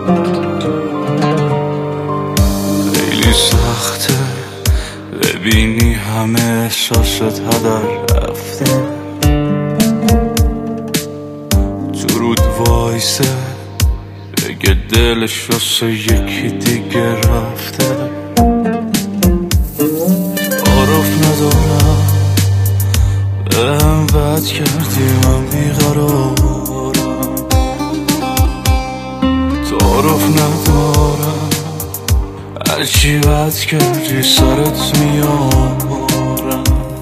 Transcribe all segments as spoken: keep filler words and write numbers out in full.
خیلی سخته ببینی همه احساست هدر رفته، تو رود وایسه بگه دلش واسه یکی دیگه رفته. عارف ندارم بهم بد کردی، من بیقرارم، تعارف ندارم هرچی بد کردی سرت میارم.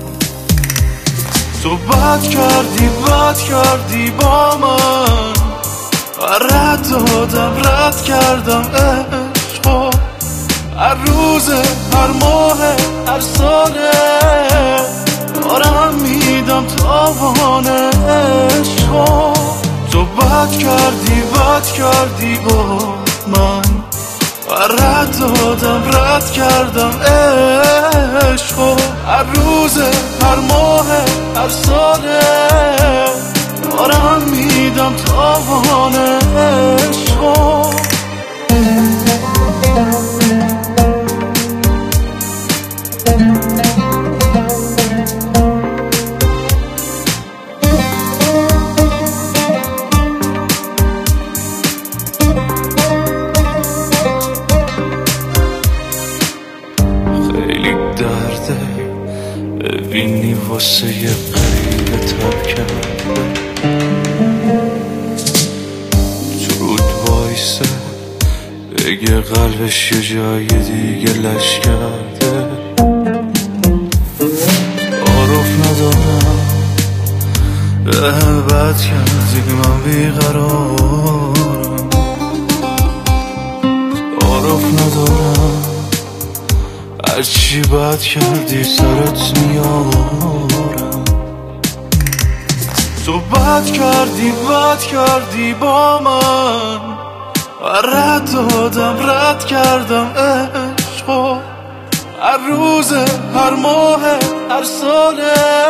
تو بد کردی بد کردی با من، رد دادم رد کردم عشقو، هر روز هر ماه هر ساله دارم میدم تاوان عشقو. تو بد کردی بد کردی با من، رد دادم رد کردم عشقو، هر روز هر ماه هر ساله دارم میدم تاوان عشقو. خیلی درده ببینی واسه یه غریبه تب کرده، تو رود وایسه بگه قلبش یه جای دیگه لش کرده. عارف ندارم بهم بد کردی، من بیقرارم، عارف ندارم هرچی بد کردی سرت میارم. تو بد کردی بد کردی با من، رد دادم رد کردم عشقو، هر روز هر ماه هر ساله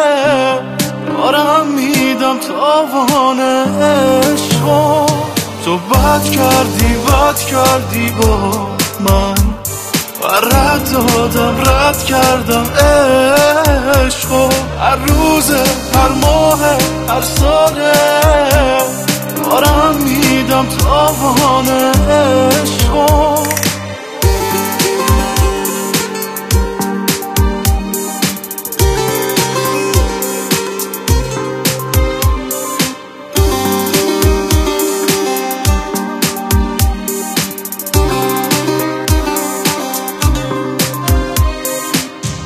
دارم میدم تاوان عشقو. تو بد کردی بد کردی با من، رد دادم رد کردم عشقو، هر روز هر ماه هر ساله دارم میدم تاوان عشقو.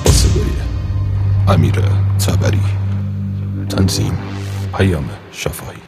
امیر تبری، تنظیم پیام شفاهی.